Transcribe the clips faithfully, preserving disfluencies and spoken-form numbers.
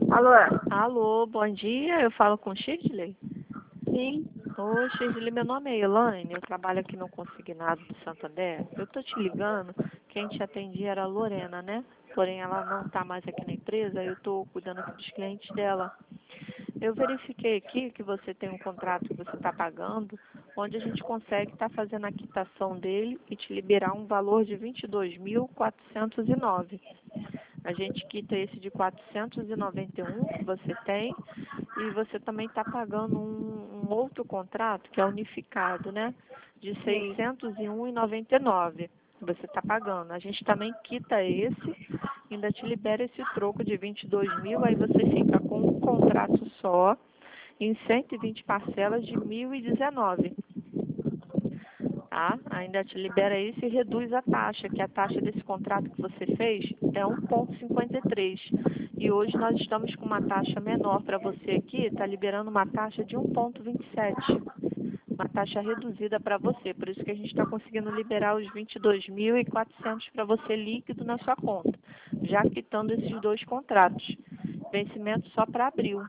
Alô? Alô, bom dia. Eu falo com Shirley? Sim. Oi, Shirley, meu nome é Elaine, eu trabalho aqui no Consignado do Santander. Eu tô te ligando, quem te atendia era a Lorena, né? Porém, ela não está mais aqui na empresa, eu estou cuidando aqui dos clientes dela. Eu verifiquei aqui que você tem um contrato que você está pagando, onde a gente consegue estar fazendo a quitação dele e te liberar um valor de vinte e dois mil quatrocentos e nove. A gente quita esse de quatrocentos e noventa e um que você tem e você também está pagando um, um outro contrato que é unificado, né? De Sim. seiscentos e um reais e noventa e nove centavos. Você está pagando. A gente também quita esse, ainda te libera esse troco de vinte e dois mil, aí você fica com um contrato só em cento e vinte parcelas de mil e dezenove. Tá? Ainda te libera isso e reduz a taxa, que a taxa desse contrato que você fez é um vírgula cinquenta e três. E hoje nós estamos com uma taxa menor para você aqui, está liberando uma taxa de um vírgula vinte e sete. Uma taxa reduzida para você, por isso que a gente está conseguindo liberar os vinte e dois mil e quatrocentos para você líquido na sua conta, já quitando esses dois contratos. Vencimento só para abril.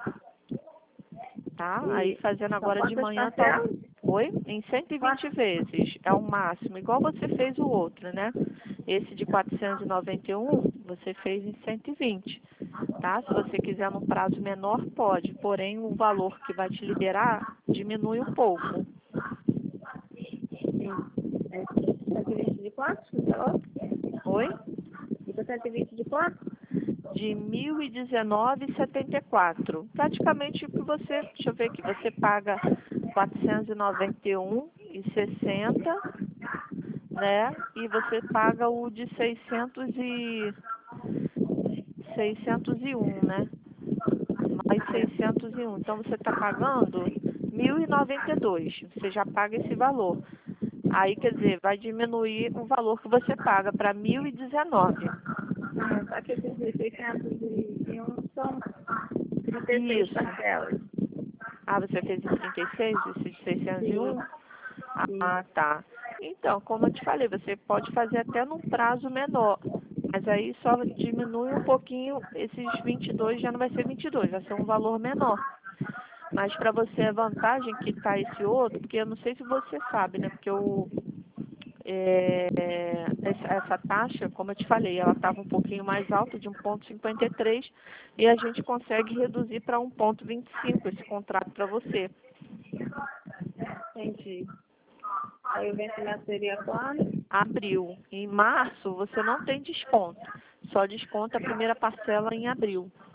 Tá? Aí E fazendo são agora de quantas manhã, tá... parcelas? Oi? Em cento e vinte Quantas? vezes, é o máximo, igual você fez o outro, né? Esse de quatrocentos e noventa e um, você fez em cento e vinte, tá? Se você quiser num prazo menor, pode, porém o valor que vai te liberar diminui um pouco. Sim. É cento e vinte de quanto? Você falou? Oi? Fica cento e vinte de quanto? De mil e dezenove reais e setenta e quatro. Praticamente o que você, deixa eu ver aqui, você paga quatrocentos e noventa e um reais e sessenta centavos, né? E você paga o de seiscentos e seiscentos e um, né? Mais seiscentos e um. Então você está pagando mil e noventa e dois. Você já paga esse valor. Aí, quer dizer, vai diminuir o valor que você paga para mil e dezenove. Ah, só que esses de seiscentos e um são trinta e seis Isso. parcelas. Ah, você fez em trinta e seis, esse de seiscentos e Sim. um? Sim. Ah, tá. Então, como eu te falei, você pode fazer até num prazo menor. Mas aí só diminui um pouquinho, esses vinte e dois já não vai ser vinte e dois, vai ser um valor menor. Mas para você é vantagem quitar esse outro, porque eu não sei se você sabe, né? Porque o, é, essa, essa taxa, como eu te falei, ela estava um pouquinho mais alta, de um vírgula cinquenta e três, e a gente consegue reduzir para um vírgula vinte e cinco esse contrato para você. Entendi. Aí o vencimento seria quando? Abril. Em março você não tem desconto, só desconta a primeira parcela em abril.